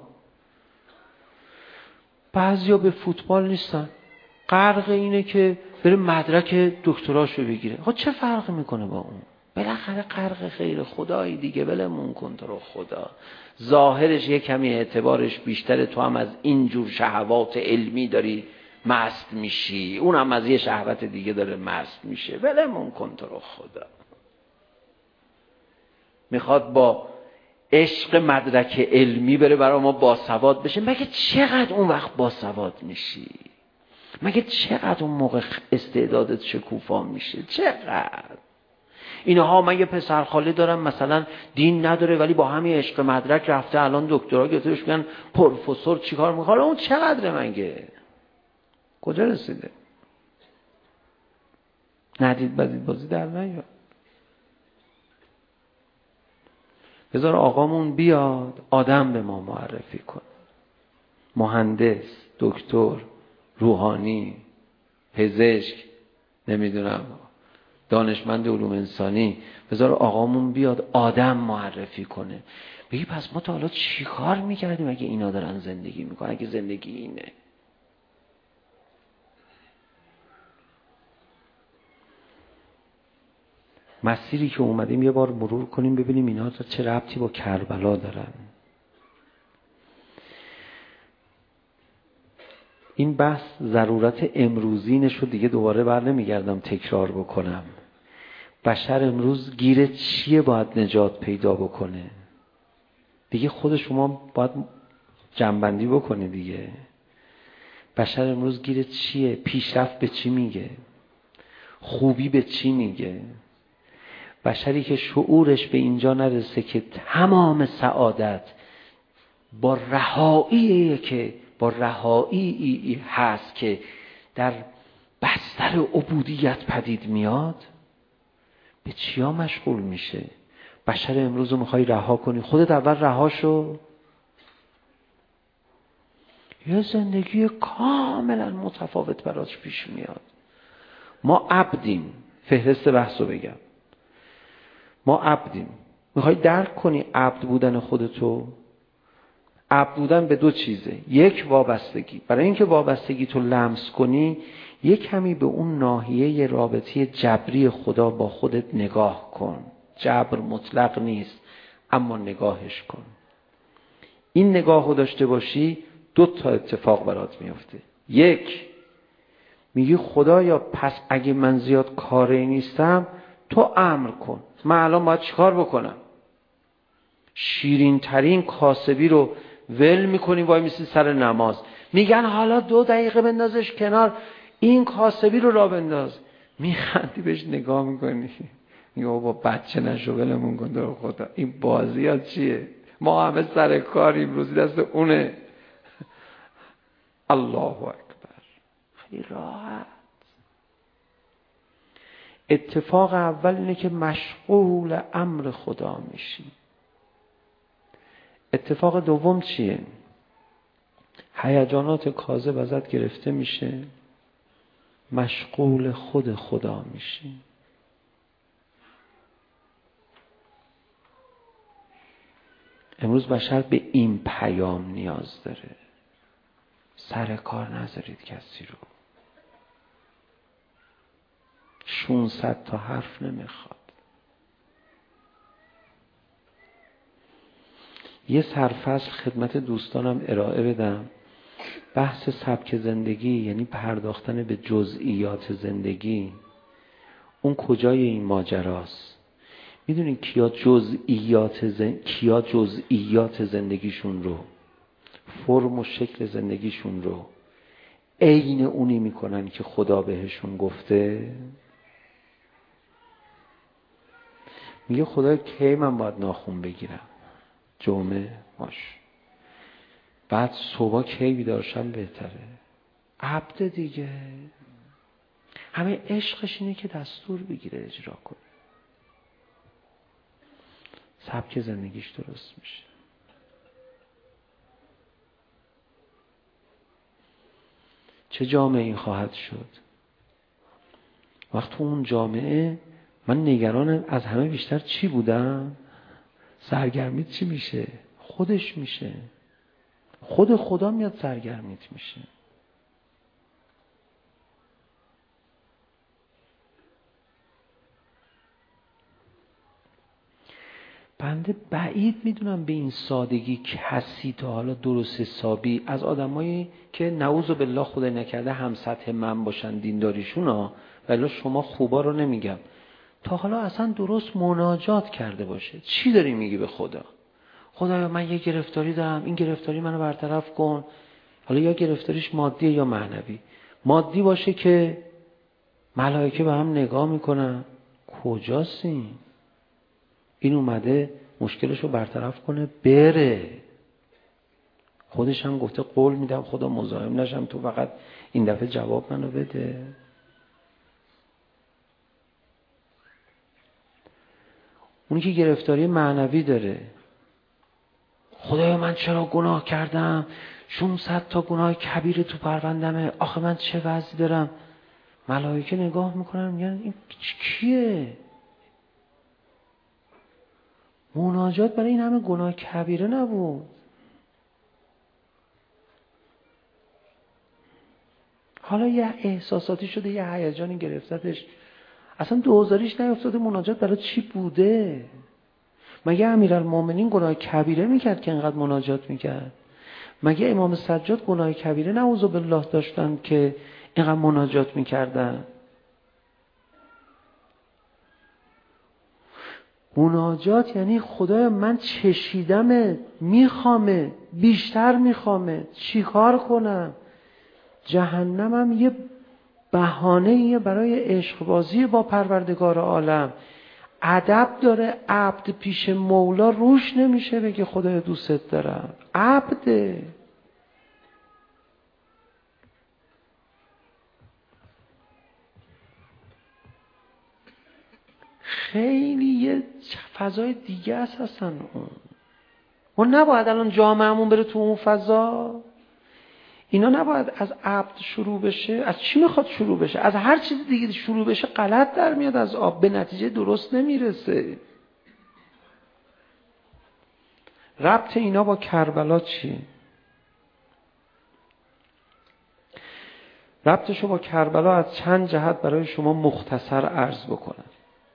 بعضیا به فوتبال نیستن، غرق اینه که بره مدرک دکتراشو بگیره. ها چه فرقی میکنه با اون؟ بالاخره غرق غیر خدایی دیگه، ولمون کن تو رو خدا. ظاهرش یه کمی اعتبارش بیشتره، تو هم از این جور شهوات علمی داری مست میشی، اون هم از یه شهوت دیگه داره مست میشه. ولمون کن تو رو خدا. میخواد با عشق مدرک علمی بره برای ما باسواد بشه. مگه چقدر اون وقت باسواد میشی؟ مگه چقدر اون موقع استعدادت شکوفا میشه؟ چقدر؟ اینها من یه پسر خاله دارم مثلا دین نداره ولی با همین عشق مدرک رفته الان دکترا گرفتهش، میگن پروفسور چیکار میکنه؟ اون چقدره مگه؟ کجا رسیده؟ ندید بدید بازی در نیاد. بذار آقامون بیاد آدم به ما معرفی کن. مهندس، دکتر، روحانی، پزشک، نمیدونم دانشمند علوم انسانی، بذار آقامون بیاد آدم معرفی کنه. بگی پس ما تا حالا چی کار میکردیم اگه اینا دارن زندگی میکنن؟ اگه زندگی اینه. مسیری که اومدیم یه بار مرور کنیم ببینیم اینا چه ربطی با کربلا دارن. این بحث ضرورت امروزینش رو دیگه دوباره بر نمیگردم تکرار بکنم. بشر امروز گیر چیه باید نجات پیدا بکنه؟ دیگه خود شما باید جنبندی بکنه دیگه. بشر امروز گیر چیه؟ پیشرفت به چی میگه؟ خوبی به چی میگه؟ بشری که شعورش به اینجا نرسه که تمام سعادت با رهایی که با رهایی هست که در بستر عبودیت پدید میاد، به چیا مشغول میشه؟ بشر امروز رو میخوای رها کنی، خودت اول رها شو. یه زندگی کاملا متفاوت براش پیش میاد. ما عبدیم. فهرست بحث رو بگم. ما عبدیم. میخوای درک کنی عبد بودن خودتو؟ عبد بودن به دو چیزه. یک، وابستگی. برای اینکه وابستگی تو لمس کنی یک کمی به اون ناحیه رابطه جبری خدا با خودت نگاه کن. جبر مطلق نیست اما نگاهش کن. این نگاه رو داشته باشی دو تا اتفاق برات میفته. یک، میگی خدایا پس اگه من زیاد کاری نیستم تو امر کن. من الان باید چیکار بکنم؟ شیرین ترین کاسبی رو ول میکنی وای میسی سر نماز، میگن حالا دو دقیقه بندازش کنار این کاسبی رو را بنداز، میخندی بهش نگاه میکنی میگه بابا بچه نشو ولمون کن در خدا. این بازی ها چیه؟ ما همه سر کاریم، روزی دست اونه. الله اکبر. خیلی راحت. اتفاق اول اینه که مشغول امر خدا میشی. اتفاق دوم چیه؟ هیجانات کاذب ازت گرفته میشه، مشغول خود خدا میشی. امروز بشر به این پیام نیاز داره. سر کار نذارید کسی رو. ششصد تا حرف نمیخواد. یه سرفصل خدمت دوستانم ارائه بدم. بحث سبک زندگی، یعنی پرداختن به جزئیات زندگی. اون کجای این ماجراست؟ میدونین کیا جزئیات زن... کیا جزئیات زندگیشون رو، فرم و شکل زندگیشون رو عین اونی میکنن که خدا بهشون گفته؟ میگه خدا کی من باید ناخن بگیرم؟ جمعه باش. بعد صبح کی بیدارشم بهتره؟ عبد دیگه. همه عشقش اینه که دستور بگیره اجرا کنه. سبک زندگیش درست میشه. چه جامعه این خواهد شد؟ وقت اون جامعه من نگران از همه بیشتر چی بودم؟ سرگرمیت چی میشه؟ خودش میشه. خود خدا میاد سرگرمیت میشه. بنده بعید میدونم به این سادگی کسی تا حالا درست حسابی از آدمایی که نعوذ بالله خدای نکرده هم سطح من باشن دینداریشون ها، ولی شما خوبا رو نمیگم، تا حالا اصلا درست مناجات کرده باشه. چی داری میگی به خدا؟ خدایا من یه گرفتاری دارم، این گرفتاری منو برطرف کن. حالا یا گرفتاریش مادیه یا معنوی. مادی باشه که ملائکه به هم نگاه میکنن، کجاست این؟ این اومده مشکلشو برطرف کنه بره. خودش هم گفته قول میدم خدا مزاحم نشم، تو فقط این دفعه جواب منو بده. اونی که گرفتاری معنوی داره، خدایا من چرا گناه کردم؟ ششصد تا گناه کبیره تو پروندمه، آخه من چه وضعی دارم؟ ملائکه نگاه میکنن میگن این کیه؟ مناجات برای این همه گناه کبیره نبود. حالا یه احساساتی شده، یه هیجانی گرفتتش، اصلا دوزاریش نیفتاده مناجات برای چی بوده؟ مگه امیرالمومنین گناه کبیره میکرد که اینقدر مناجات میکرد؟ مگه امام سجاد گناه کبیره نعوذ بالله داشتن که اینقدر مناجات میکردن؟ مناجات یعنی خدایا من چشیدمه، میخوامه، بیشتر میخوامه، چی کار کنم؟ جهنمم یه بهانه‌ایه برای عشق بازی با پروردگار عالم. ادب داره عبد پیش مولا روش نمیشه بگه خدایا دوست دارم. عبده. خیلی یه فضای دیگه است اصلا اون. ما نباید الان جامعهمون بره تو اون فضا. اینا نباید از عبد شروع بشه. از چی میخواد شروع بشه؟ از هر چیز دیگه شروع بشه غلط در میاد، از آب به نتیجه درست نمیرسه. ربط اینا با کربلا چیه؟ ربطشو با کربلا از چند جهت برای شما مختصر عرض بکنم.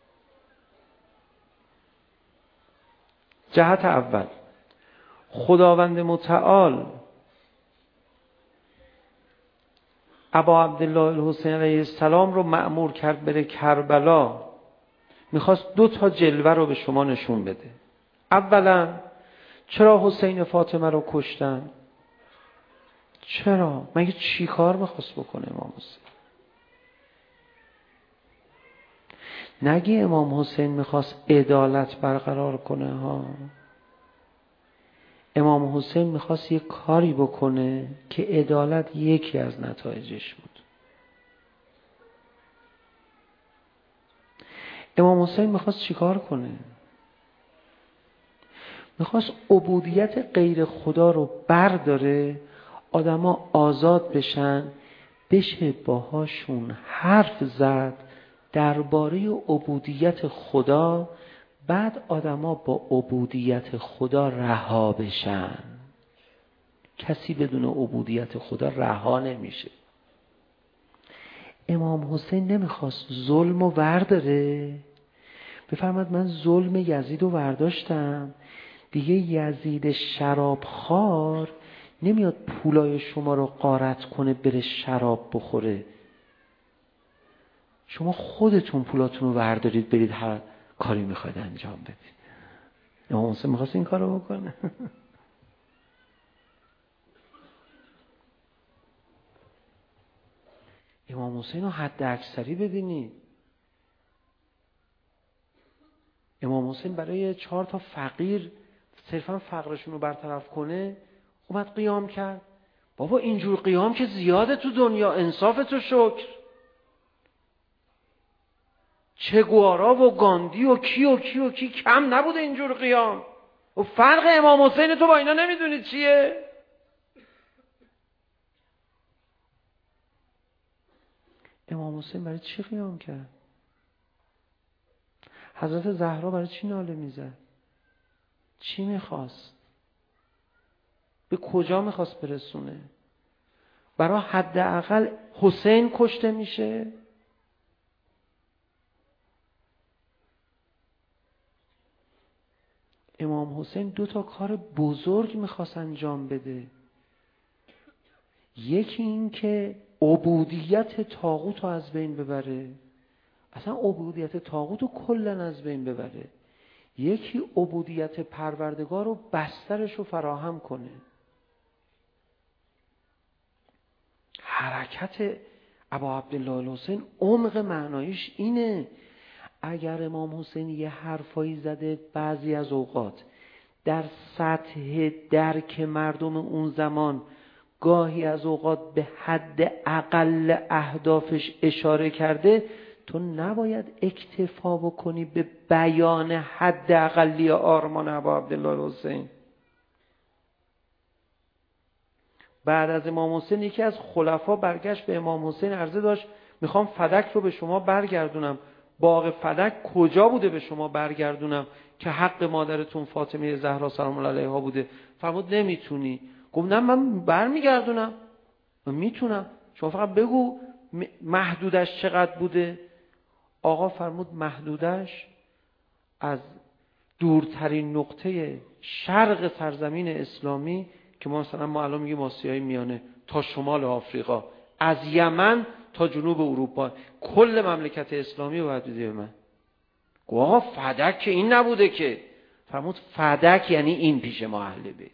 جهت اول، خداوند متعال ابا عبدالله الحسین علیه السلام رو مأمور کرد بره کربلا. میخواست دو تا جلوه رو به شما نشون بده. اولا چرا حسین فاطمه رو کشتن؟ چرا؟ مگه چی کار میخواست بکنه امام حسین؟ نگی امام حسین میخواست عدالت برقرار کنه ها. امام حسین میخواست یه کاری بکنه که عدالت یکی از نتایجش بود. امام حسین میخواست چی کار کنه؟ میخواست عبودیت غیر خدا رو برداره، آدما آزاد بشن، بشه باهاشون حرف زد درباره عبودیت خدا بعد آدما با عبودیت خدا رها بشن. کسی بدون عبودیت خدا رها نمیشه. امام حسین نمیخواست ظلم و ورداره. بفرماد من ظلم یزید رو ورداشتم، دیگه یزید شرابخوار نمیاد پولای شما رو غارت کنه بره شراب بخوره. شما خودتون پولاتون رو وردارید برید هر کاری میخواید انجام بدید. امام حسین میخواست این کار رو بکنه. امام حسین رو حد اکثری ببینید. امام حسین برای چهار تا فقیر صرفا فقرشون رو برطرف کنه اومد قیام کرد. بابا اینجور قیام که زیاده تو دنیا، انصاف تو شکر. چه گوارا و گاندی و کی و کی و کی کم نبوده اینجور قیام. و فرق امام حسین تو با اینا نمیدونید چیه؟ امام حسین برای چی قیام کرد؟ حضرت زهرا برای چی ناله میزد؟ چی میخواست؟ به کجا میخواست برسونه؟ برای حداقل حسین کشته میشه؟ امام حسین دو تا کار بزرگ میخواست انجام بده. یکی این که عبودیت طاغوت رو از بین ببره، اصلا عبودیت طاغوت رو کلن از بین ببره. یکی عبودیت پروردگار رو بسترش رو فراهم کنه. حرکت ابا عبدالله الحسین عمق معنایش اینه. اگر امام حسین یه حرفایی زده بعضی از اوقات در سطح درک مردم اون زمان گاهی از اوقات به حد اقل اهدافش اشاره کرده، تو نباید اکتفا بکنی به بیان حد اقلی آرمان ابا عبدالله الحسین. بعد از امام حسین یکی از خلفا برگشت به امام حسین عرضه داشت میخوام فدک رو به شما برگردونم. باغ فدک کجا بوده به شما برگردونم که حق مادرتون فاطمه زهرا سلام الله علیها بوده؟ فرمود نمیتونی. گفت نه من برمیگردونم، من میتونم، شما فقط بگو محدودش چقدر بوده. آقا فرمود محدودش از دورترین نقطه شرق سرزمین اسلامی که ما مثلا ما الان میگیم آسیای میانه تا شمال آفریقا، از یمن تا جنوب اروپا، کل مملکت اسلامی باید بده به من. گفت آقا فدک که این نبوده که. فرمود فدک یعنی این پیش ما اهل بیت.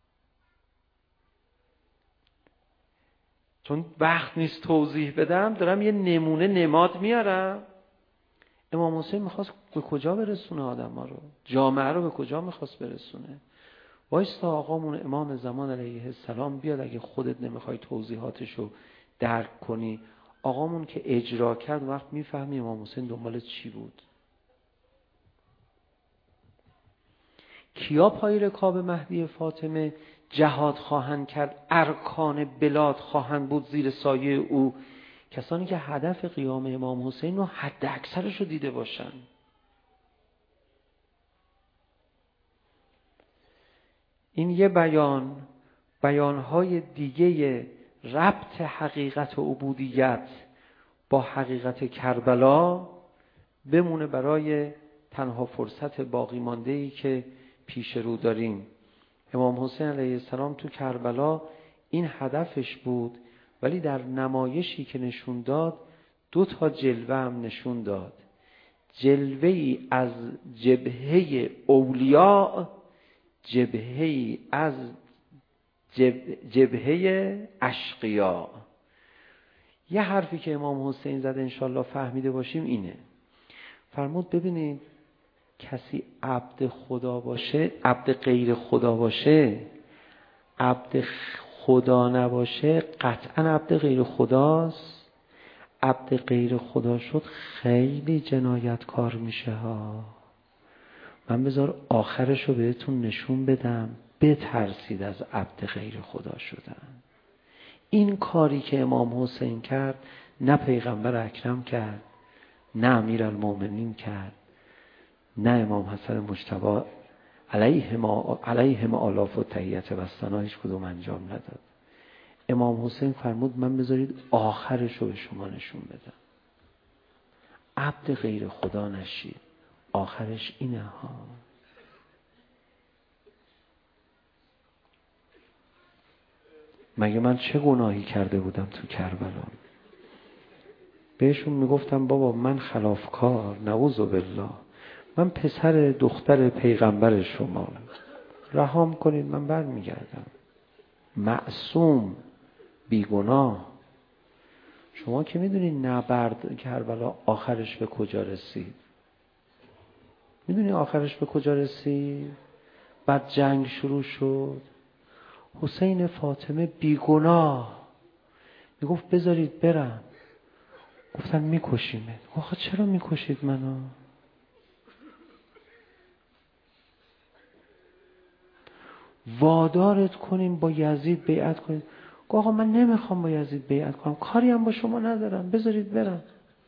چون وقت نیست توضیح بدم، دارم یه نمونه نماد میارم. امام حسین میخواست به کجا برسونه آدم ها رو؟ جامعه رو به کجا میخواست برسونه؟ وایستا آقامون امام زمان علیه السلام بیاد، اگه خودت نمیخوای توضیحاتش رو درک کنی، آقامون که اجرا کرد وقت میفهمی امام حسین دنبال چی بود. کیا پای رکاب مهدی فاطمه جهاد خواهند کرد، ارکان بلاد خواهند بود زیر سایه او؟ کسانی که هدف قیام امام حسین رو حد اکثرش رو دیده باشن. این یه بیان، بیانهای دیگه ربط حقیقت و عبودیت با حقیقت کربلا بمونه برای تنها فرصت باقی مانده‌ای که پیش رو داریم. امام حسین علیه السلام تو کربلا این هدفش بود، ولی در نمایشی که نشون داد دو تا جلوه هم نشون داد. جلوه‌ای از جبهه اولیاء، جبهه‌ای از جبهه اشقیا. یه حرفی که امام حسین زده انشالله فهمیده باشیم اینه. فرمود ببینید کسی عبد خدا باشه، عبد غیر خدا باشه، عبد خدا نباشه قطعا عبد غیر خداست. عبد غیر خدا شد خیلی جنایتکار میشه ها. من بذار آخرشو بهتون نشون بدم، بترسید از عبد غیر خدا شدن. این کاری که امام حسین کرد نه پیغمبر اکرم کرد، نه امیرالمومنین کرد، نه امام حسن مجتبی علیه ما علیه ما آلاف و تحیت و ثنا هیچ کدوم انجام نداد. امام حسین فرمود من بذارید آخرش رو به شما نشون بدم. عبد غیر خدا نشید، آخرش اینه ها. مگه من چه گناهی کرده بودم تو کربلا؟ بهشون میگفتم بابا من خلافکار، نعوذ بالله، من پسر دختر پیغمبر شما، رهام کنید من بر میگردم، معصوم، بیگناه. شما که میدونید نبرد کربلا آخرش به کجا رسید؟ میدونی آخرش به کجا رسید؟ بعد جنگ شروع شد، حسین فاطمه بیگناه میگفت بذارید برم، گفتن میکشیمت. آخه چرا میکشید منو؟ وادارت کنیم با یزید بیعت کنید. آقا من نمیخوام با یزید بیعت کنم، کاری هم با شما ندارم، بذارید برم.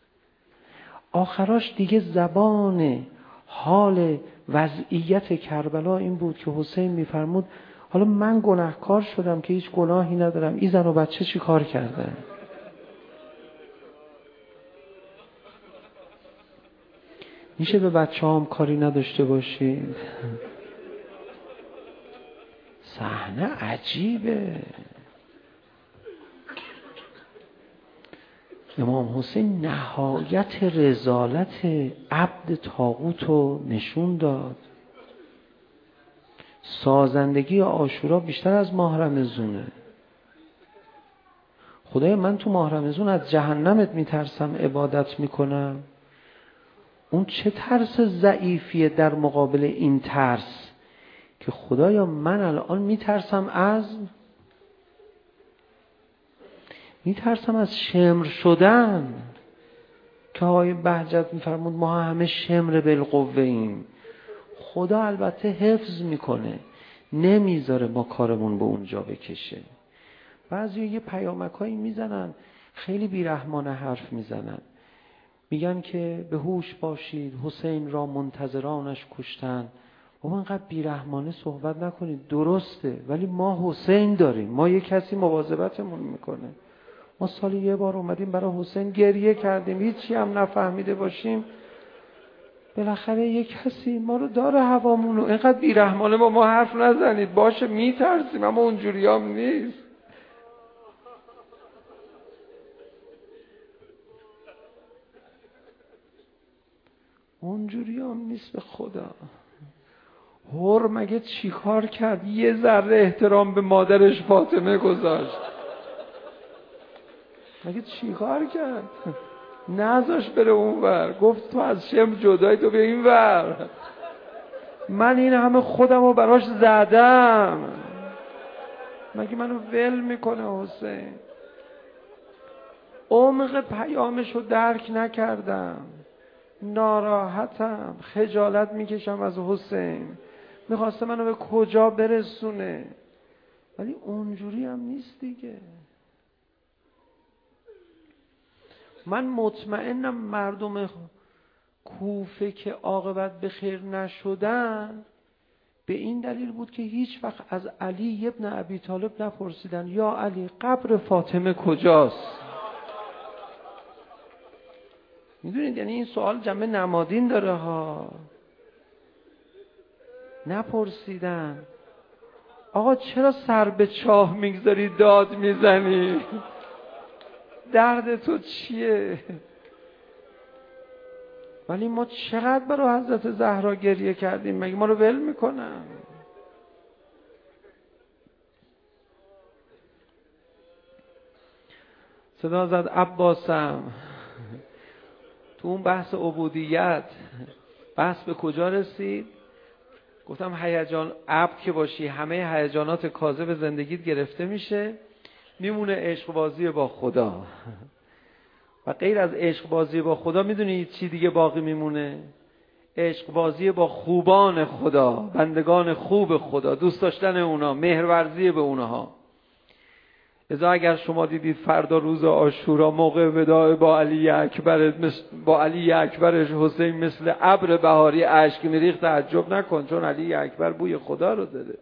آخراش دیگه زبان حال وضعیت کربلا این بود که حسین میفرمود حالا من گناهکار شدم که هیچ گناهی ندارم، این زن و بچه چی کار کرده؟ میشه به بچه هم کاری نداشته باشید؟ صحنه عجیبه. امام حسین نهایت رذالت عبد طاغوت رو نشون داد. سازندگی عاشورا بیشتر از ماه رمضونه. خدایا من تو ماه رمضان از جهنمت میترسم، عبادت میکنم. اون چه ترس ضعیفیه در مقابل این ترس که خدایا من الان میترسم از میترسم از شمر شدن، که آقای بهجت میفرمود ما همه شمر بالقوه ایم. خدا البته حفظ میکنه، نمیذاره ما کارمون به اونجا بکشه. بعضی یه پیامک هایی میزنن خیلی بیرحمانه حرف میزنن، میگن که به هوش باشید حسین را منتظرانش کشتن. بابا اینقدر بیرحمانه صحبت نکنید، درسته، ولی ما حسین داریم، ما یه کسی مواظبتمون میکنه. ما سالی یه بار اومدیم برای حسین گریه کردیم، هیچی هم نفهمیده باشیم، بالاخره یه کسی ما رو داره هوامونو. اینقدر بیرحمانه با ما حرف نزنید، باشه میترسیم اما اونجوری هم نیست. اونجوری هم نیست به خدا. هر مگه چی کار کرد؟ یه ذره احترام به مادرش فاطمه گذاشت. مگه چی کار کرد؟ نذاش بره اون ور، گفت تو از شم جدایی، تو بیا این ور. من این همه خودم رو براش زدم، مگه منو ول میکنه حسین؟ عمق پیامش رو درک نکردم، ناراحتم، خجالت میکشم از حسین. میخواسته منو به کجا برسونه، ولی اونجوری هم نیست دیگه. من مطمئنم مردم کوفه که عاقبت به خیر نشدن به این دلیل بود که هیچ وقت از علی ابن ابی طالب نپرسیدن یا علی قبر فاطمه کجاست؟ میدونید یعنی این سوال جنبه نمادین داره ها. نپرسیدن آقا چرا سر به چاه میگذاری داد میزنی؟ درد تو چیه؟ ولی ما چقدر برای حضرت زهرا گریه کردیم، مگه ما رو ول میکنن؟ صدا زد عباسم. تو اون بحث عبودیت بحث به کجا رسید؟ گفتم هیجان عبد که باشی همه هیجانات کاذب زندگیت گرفته میشه، میمونه عشق بازی با خدا. و غیر از عشق بازی با خدا میدونی چی دیگه باقی میمونه؟ عشق بازی با خوبان خدا، بندگان خوب خدا، دوست داشتن اونا، مهرورزی به اونها. ازا اگر شما دیدید فردا روز عاشورا موقع وداع با علی اکبر با علی اکبرش حسین مثل ابر بهاری اشک میریخت تعجب نکن، چون علی اکبر بوی خدا رو داره.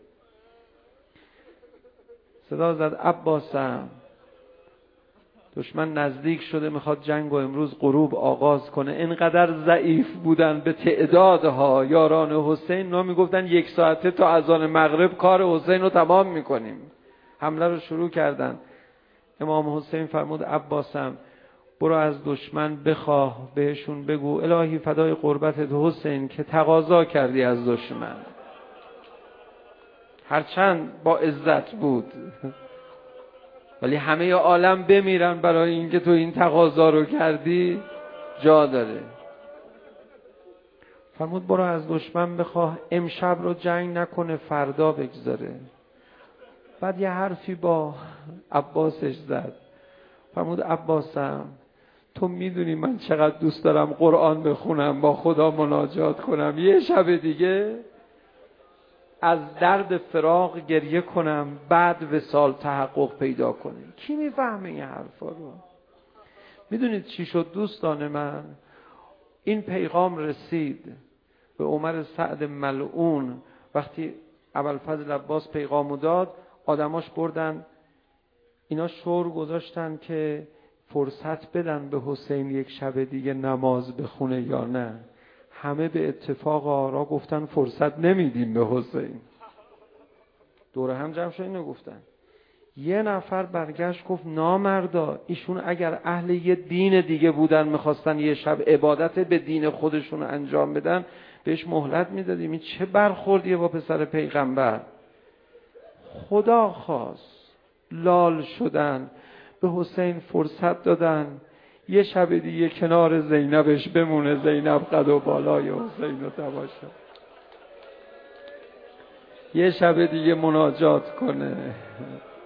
صدا زد عباسم، دشمن نزدیک شده، میخواد جنگ و امروز غروب آغاز کنه. اینقدر ضعیف بودن به تعدادها یاران حسین، اونا میگفتن یک ساعته تا اذان مغرب کار حسین رو تمام میکنیم. حمله رو شروع کردن. امام حسین فرمود عباسم برو از دشمن بخواه، بهشون بگو الهی فدای قربتت حسین که تقاضا کردی از دشمن. هرچند با عزت بود ولی همه عالم بمیرن برای اینکه تو این تقاضا رو کردی، جا داره. فرمود برو از دشمن بخواه امشب رو جنگ نکنه فردا بگذاره. بعد یه حرفی با عباسش زد، فرمود عباسم تو میدونی من چقدر دوست دارم قرآن بخونم، با خدا مناجات کنم، یه شب دیگه از درد فراق گریه کنم، بعد وصال تحقق پیدا کنه. کی میفهمه این حرفا رو؟ میدونید چی شد دوستان من؟ این پیغام رسید به عمر سعد ملعون. وقتی ابوالفضل عباس پیغامو داد، آدماش بردن اینا شور گذاشتن که فرصت بدن به حسین یک شب دیگه نماز بخونه یا نه. همه به اتفاق آرا گفتن فرصت نمیدیم به حسین. دور هم جمع شد اینو گفتن. یه نفر برگشت گفت نامردا، ایشون اگر اهل یه دین دیگه بودن میخواستن یه شب عبادت به دین خودشون انجام بدن بهش مهلت میدادیم. این چه برخوردیه با پسر پیغمبر؟ خدا خواست، لال شدن، به حسین فرصت دادن یه شب دیگه کنار زینبش بمونه، زینب قد و بالای حسین رو تماشا، یه شب دیگه مناجات کنه.